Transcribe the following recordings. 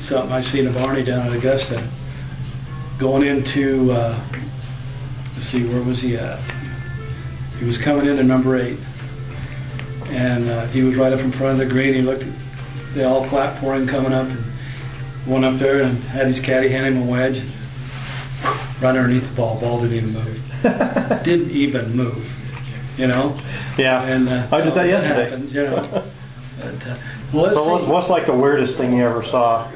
something I seen of Arnie down at Augusta. Going into, let's see, where was he at? He was coming into number 8. And he was right up in front of the green. He looked at, they all clapped for him coming up. And went up there and had his caddy hand him a wedge. Right underneath the ball. Ball didn't even move. Didn't even move. You know? Yeah. And, I did that yesterday. Happens, you know. But, what's like the weirdest thing you ever saw?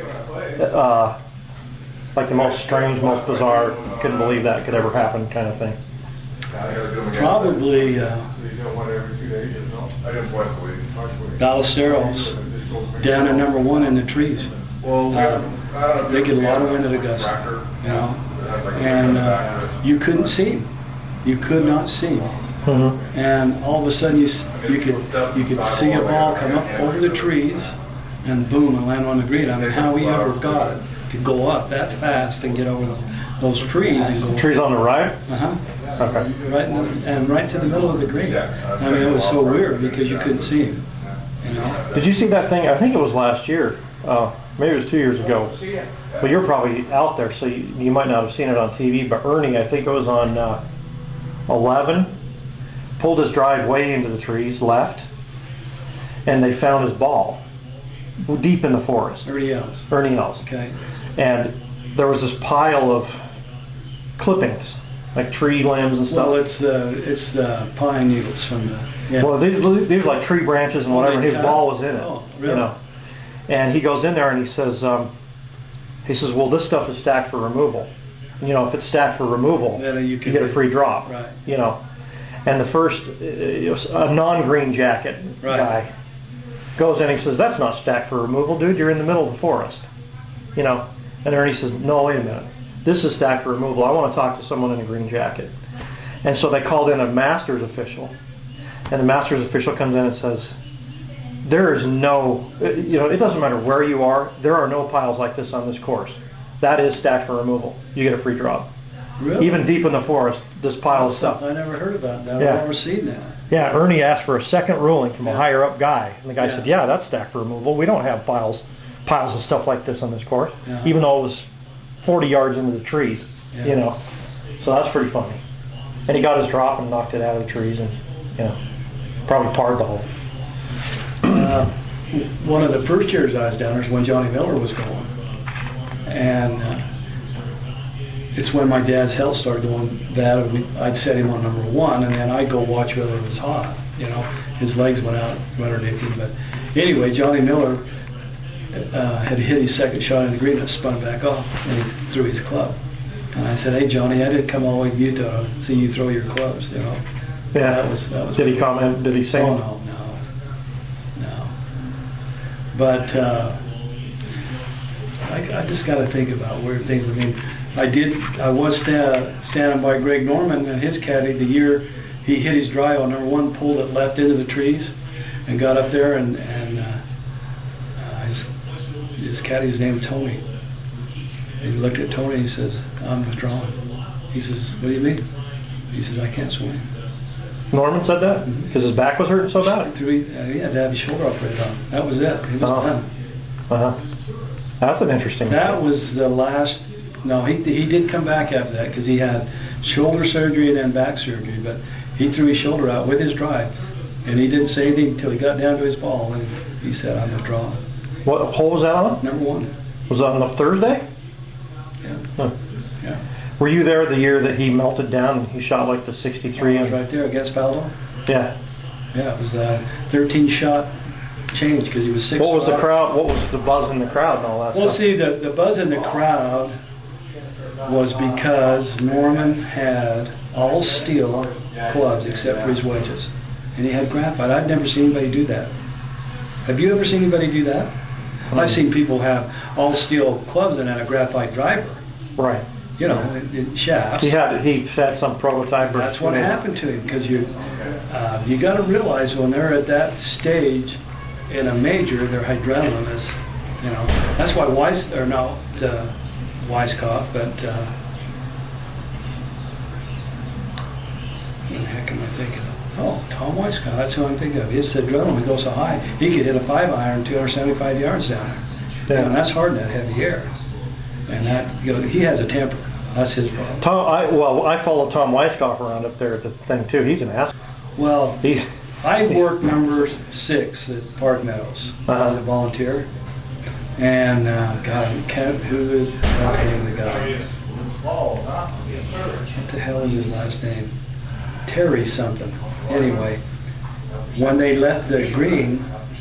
Like the most strange, most bizarre, couldn't believe that could ever happen kind of thing? Probably Ballesteros down at number 1 in the trees. They get a lot of wind at Augusta, you know, and you couldn't see him. You could not see him. Mm-hmm. And all of a sudden you could see a ball come up over the trees and boom, and land on the green. I mean, how he ever got it to go up that fast and get over those trees and go. Trees on the right? Okay. Right to the middle of the green. I mean, it was so weird because you couldn't see him. You know. Did you see that thing? I think it was last year. Maybe it was 2 years ago. Well, you're probably out there, so you might not have seen it on TV. But Ernie, I think it was on 11, pulled his drive way into the trees, left, and they found his ball deep in the forest. Ernie Els. Ernie Els. Okay. And there was this pile of clippings, like tree limbs and stuff. Well, it's pine needles from the. Yeah. Well, these were like tree branches and whatever. And his ball was in it. Oh, really? You know. And he goes in there and he says, well, this stuff is stacked for removal. You know, if it's stacked for removal, you get a free drop. Right. You know. And the first, a non-green jacket guy goes in and he says, that's not stacked for removal, dude. You're in the middle of the forest. You know. And Ernie says, no, wait a minute. This is stacked for removal. I want to talk to someone in a green jacket. And so they called in a Masters official. And the Masters official comes in and says, there is no, you know, it doesn't matter where you are, there are no piles like this on this course. That is stacked for removal. You get a free drop. Really? Even deep in the forest, this pile of stuff. I never heard about that. I've never seen that. Yeah, Ernie asked for a second ruling from a higher up guy. And the guy said, yeah, that's stacked for removal. We don't have piles of stuff like this on this course, even though it was 40 yards into the trees, you know. So that's pretty funny. And he got his drop and knocked it out of the trees and, you know, probably parred the hole. One of the first years I was down there is when Johnny Miller was going. And it's when my dad's health started going bad. I'd set him on number 1, and then I'd go watch whether it was hot. You know, his legs went out underneath him. But anyway, Johnny Miller had hit his second shot in the green and it spun back off, and he threw his club. And I said, hey, Johnny, I didn't come all the way to Utah to see you throw your clubs, you know. Yeah. That was did he comment? Did he say? Oh, no. But I just got to think about weird things. I mean, I was standing by Greg Norman and his caddy the year he hit his drive on number 1, pulled it left into the trees, and got up there and his caddy's named Tony. And he looked at Tony and he says, I'm withdrawing. He says, what do you mean? He says, I can't swing. Norman said that? Because his back was hurting so bad? He had to have his shoulder operated on. That was it. He was done. That's an interesting That was the last. No, he did come back after that because he had shoulder surgery and then back surgery. But he threw his shoulder out with his drive. And he didn't say anything until he got down to his ball. And he said, I'm withdrawing. What hole was that on? Number 1. Was that on a Thursday? Yeah. Huh. Yeah. Were you there the year that he melted down and he shot like the 63? I was right there against Paolo. Yeah. Yeah, it was a 13-shot change because he was 6. What was the crowd? What was the buzz in the crowd and all that well, stuff? see, the buzz in the crowd was because Norman had all steel clubs except for his wedges. And he had graphite. I'd never seen anybody do that. Have you ever seen anybody do that? I've seen people have all steel clubs and a graphite driver. Right. You know, shafts. He had some prototype. That's what happened to him because you got to realize when they're at that stage in a major, their adrenaline is, you know, that's why Weisskopf, but what the heck am I thinking of? Oh, Tom Weisskopf, that's who I'm thinking of. His adrenaline goes so high, he could hit a 5-iron 275 yards down there. Yeah. And that's hard in that heavy air. And that, he has a temper. That's his problem. I follow Tom Weiskopf around up there at the thing too. He's an ass. Well, I worked number 6 at Park Meadows as a volunteer. And, who is the name of the guy? What the hell is his last name? Terry something. Anyway, when they left the green,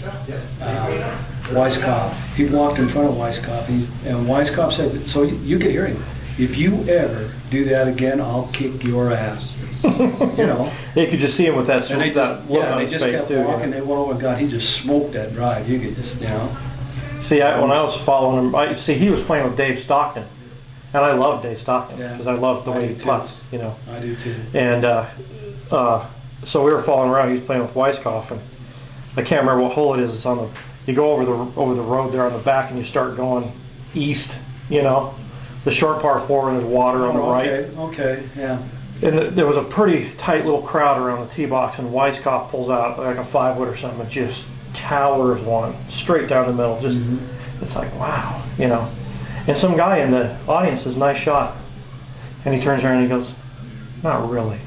Weiskopf, he walked in front of Weiskopf, and Weiskopf said, so you could hear him, if you ever do that again, I'll kick your ass. You could just see him with that look on his face too. They just kept walking. They went over and he just smoked that drive. You could just, See, when I was following him, he was playing with Dave Stockton, and I love Dave Stockton because I love the way he putts. I do too. And so we were following around. He was playing with Weiskopf, and I can't remember what hole it is. It's on you go over the road there on the back, and you start going east. The short par 4, and there's water on the right. Okay, yeah. And there was a pretty tight little crowd around the tee box, and Weiskopf pulls out like a 5-wood or something, and just towers one straight down the middle. Just It's like, wow, And some guy in the audience says, "Nice shot," and he turns around and he goes, "Not really."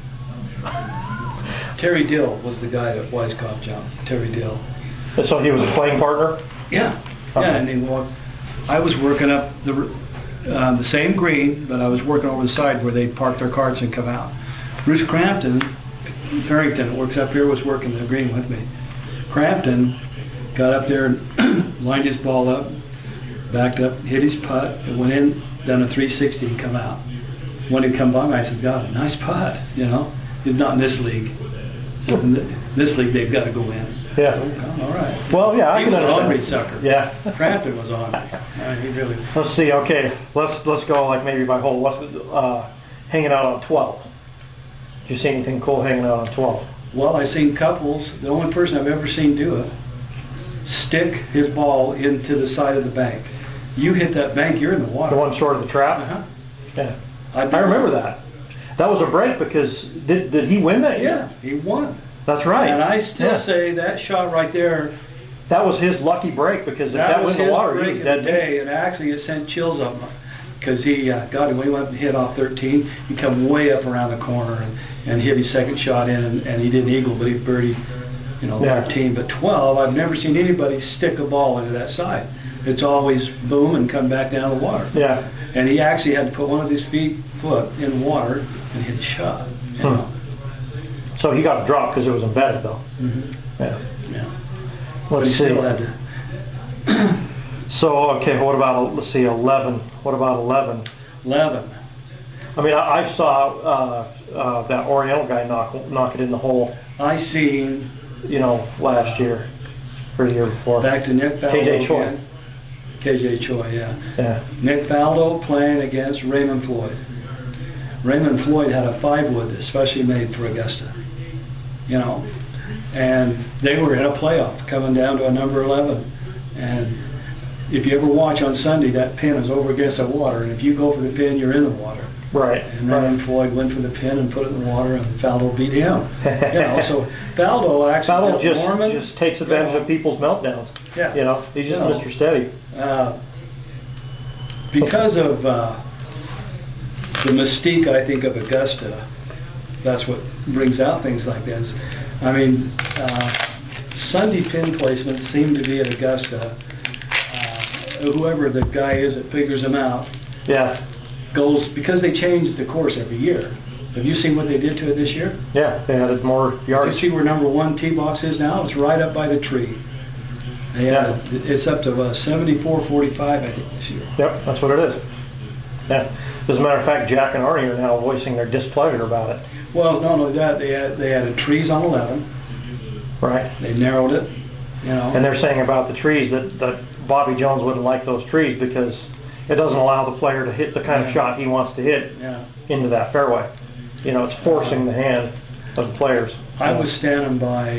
Terry Dill was the guy that Weiskopf jumped. Terry Dill. And so he was a playing partner. Yeah, and I was working up the same green, but I was working over the side where they park their carts and come out. Bruce Crampton, Farrington, works up here, was working the green with me. Crampton got up there and lined his ball up, backed up, hit his putt, and went in, done a 360 and come out. When he come by me, I said, "God, nice putt." He's not in this league. So in this league, they've got to go in. Yeah. Oh, all right. Well, yeah, he was an ornery sucker. Yeah. Crampton was on. He really. Let's see. Okay, let's go like maybe by hole. Hanging out on 12. Did you see anything cool hanging out on 12? Well, I've seen couples. The only person I've ever seen do it, stick his ball into the side of the bank. You hit that bank, you're in the water. The one short of the trap. Yeah. I remember that. That was a break because did he win that year? Yeah, he won. That's right. And I still say that shot right there. That was his lucky break because if that was in the water, he was dead. And actually, it sent chills up because he when he went and hit off 13, he come way up around the corner and hit his second shot in, and he didn't eagle, but he birdied, 13. But 12, I've never seen anybody stick a ball into that side. It's always boom and come back down the water. Yeah. And he actually had to put one of his foot in the water and hit a shot. So he got a drop because it was embedded, though. Yeah. Let's see. So, okay, what about, let's see, 11. What about 11? 11. I mean, I saw that Oriental guy knock it in the hole. I seen, last year or the year before. Back to Nick Faldo. KJ Choi. KJ Choi, yeah. Nick Faldo playing against Raymond Floyd. Raymond Floyd had a 5-wood especially made for Augusta. And they were in a playoff coming down to a number 11. And if you ever watch on Sunday, that pin is over against the water, and if you go for the pin, you're in the water. Right. And Raymond Floyd went for the pin and put it in the water, and Faldo beat him. So Faldo actually just takes advantage of people's meltdowns. Yeah. He's just Mr. Steady. Because of the mystique, I think, of Augusta, that's what brings out things like this. I mean, Sunday pin placements seem to be at Augusta. Whoever the guy is that figures them out, goes, because they change the course every year. Have you seen what they did to it this year? Yeah, they added more yards. You see where number 1 tee box is now? It's right up by the tree. It's up to 74-45, I think, this year. Yep, that's what it is. Yeah. As a matter of fact, Jack and Arnie are now voicing their displeasure about it. Well, not only that, they added trees on 11. Right. They narrowed it. And they're saying about the trees that Bobby Jones wouldn't like those trees because it doesn't allow the player to hit the kind of shot he wants to hit into that fairway. It's forcing the hand of the players. I was standing by,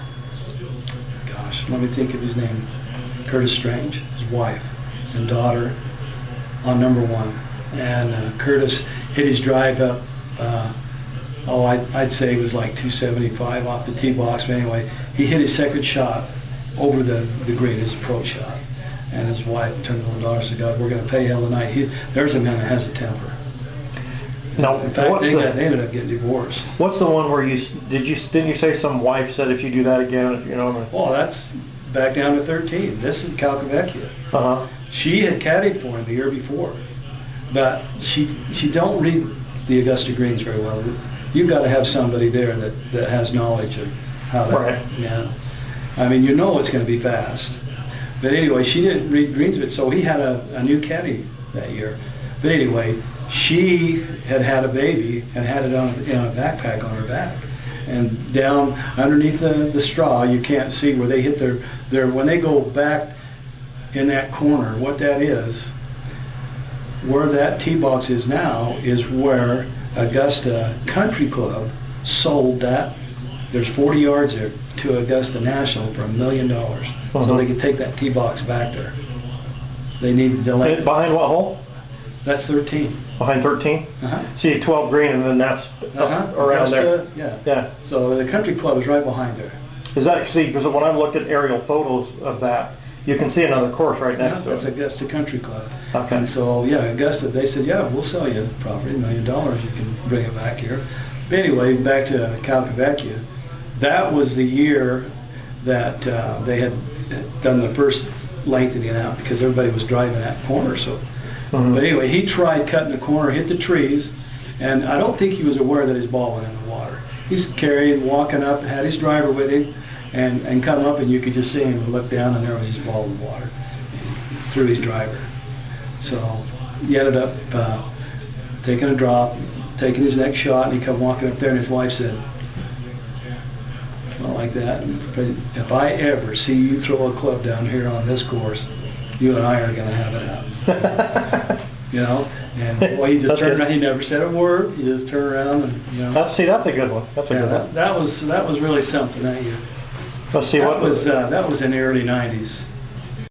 let me think of his name, Curtis Strange, his wife and daughter, on number 1. And Curtis hit his drive up, I'd say it was like 275 off the tee box. But anyway, he hit his second shot over the green, his approach shot. And his wife turned to the daughter and said, God, we're going to pay hell tonight. There's a man that has a temper. No, In fact, they ended up getting divorced. What's the one where didn't you say some wife said if you do that again, you know? Well, that's back down to 13. This is Calcavecchia. She had caddied for him the year before, but she don't read the Augusta greens very well. You've got to have somebody there that has knowledge of how that. Right. Yeah. I mean, you know it's going to be fast. But anyway, she didn't read greens, but so he had a new caddy that year. But anyway, she had a baby and had it in a backpack on her back. And down underneath the straw, you can't see where they hit their when they go back in that corner, what that is, where that tee box is now, is where Augusta Country Club sold that. There's 40 yards there to Augusta National for $1 million. So they could take that tee box back there. They needed to land. Behind what hole? That's 13. Behind 13? See 12 green, and then that's around there. Yeah. So the Country Club is right behind there. Is that, see, because when I looked at aerial photos of that, you can see another course right next to it. That's Augusta Country Club. Okay. And so, Augusta, they said, we'll sell you the property, $1 million. You can bring it back here. But anyway, back to Calcavecchia. That was the year that they had done the first lengthening out because everybody was driving that corner. So, But anyway, he tried cutting the corner, hit the trees, and I don't think he was aware that his ball went in the water. He's carrying, walking up, had his driver with him, and come up, and you could just see him look down, and there was his ball in the water through his driver. So he ended up taking a drop, taking his next shot, and he come walking up there, and his wife said, well, like that, if I ever see you throw a club down here on this course, you and I are going to have it out. And boy, he just turned around. He never said a word. He just turned around and that's a good one. That's a good one. That was really something that year. Let's see that was in the early '90s.